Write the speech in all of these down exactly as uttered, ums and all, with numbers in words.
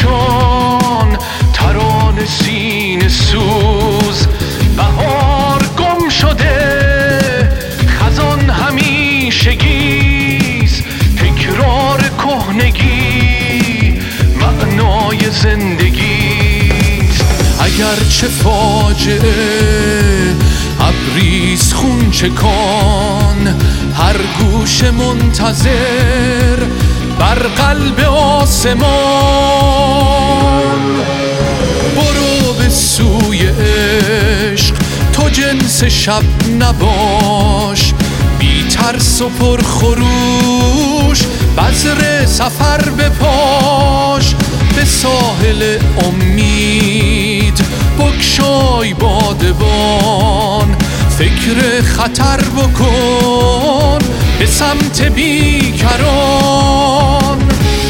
پریشان، ترانه سینه سوز. بهار گم شده، خزان همیشگیست، تکرار کهنگی معنای زندگیست. اگرچه فاجعه ابریز خون چکان، هر گوش منتظر بر قلب آسمان. برو به سوی عشق، تو جنس شب نباش، بی ترس و پر خروش بذر سفر بپاش. به ساحل امید بگشای بادبان، فکر خطر بکن به سمت بیکران.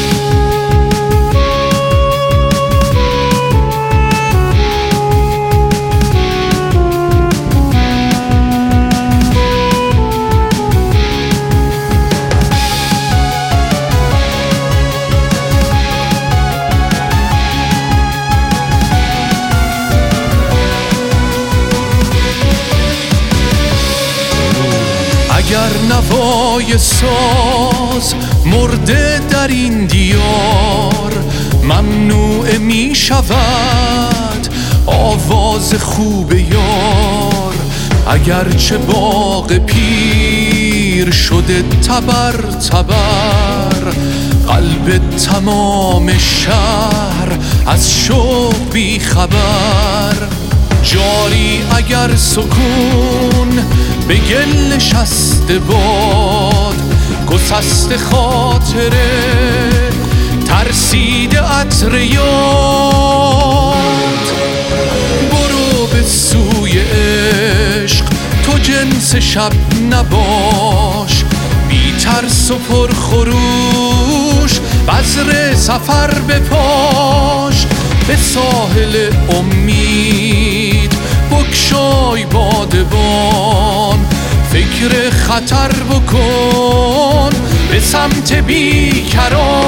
اگر نوای ساز مرده در این دیار، ممنوع می شود آواز خوب یار. اگرچه باغ پیر شده تبر تبر، قلب تمام شهر از شوق بی خبر. جاری اگر سکون به گل نشسته باد، گسست خاطره ترسیده عطر یاد. برو به سوی عشق، تو جنس شب نباش، بی ترس و پر خروش بذر سفر بپاش. به ساحل امید بگشای بادبان، فکر خطر بکن به سمت بیکران.